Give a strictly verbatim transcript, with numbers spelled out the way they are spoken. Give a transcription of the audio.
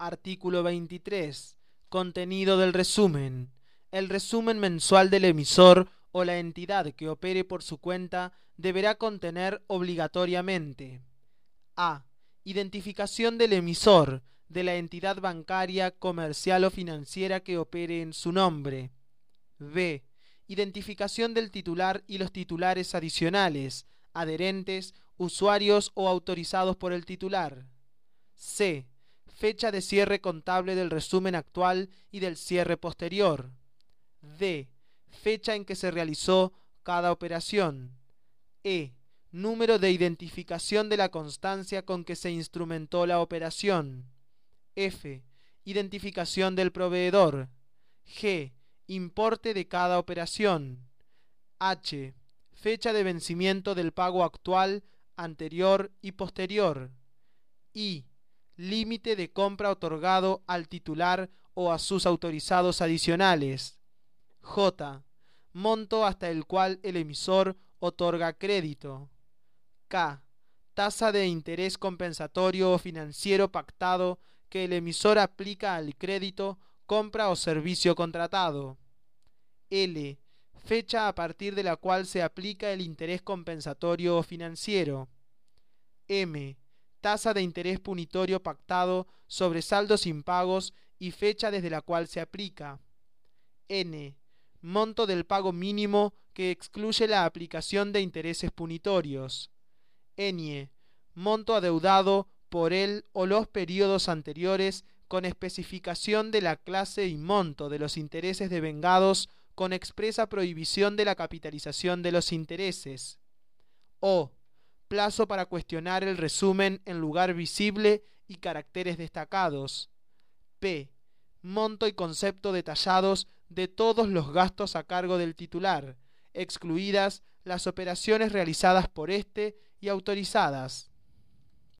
Artículo veintitrés. Contenido del resumen. El resumen mensual del emisor o la entidad que opere por su cuenta deberá contener obligatoriamente: A. Identificación del emisor, de la entidad bancaria, comercial o financiera que opere en su nombre. B. Identificación del titular y los titulares adicionales, adherentes, usuarios o autorizados por el titular. C. Fecha de cierre contable del resumen actual y del cierre posterior. D. Fecha en que se realizó cada operación. E. Número de identificación de la constancia con que se instrumentó la operación. F. Identificación del proveedor. G. Importe de cada operación. H. Fecha de vencimiento del pago actual, anterior y posterior. I. Límite de compra otorgado al titular o a sus autorizados adicionales. J. Monto hasta el cual el emisor otorga crédito. K. Tasa de interés compensatorio o financiero pactado que el emisor aplica al crédito, compra o servicio contratado. L. Fecha a partir de la cual se aplica el interés compensatorio o financiero. M. Tasa de interés punitorio pactado sobre saldos impagos y fecha desde la cual se aplica. N. Monto del pago mínimo que excluye la aplicación de intereses punitorios. Ñ. Monto adeudado por él o los periodos anteriores, con especificación de la clase y monto de los intereses devengados, con expresa prohibición de la capitalización de los intereses. O. Plazo para cuestionar el resumen en lugar visible y caracteres destacados. P. Monto y concepto detallados de todos los gastos a cargo del titular, excluidas las operaciones realizadas por éste y autorizadas.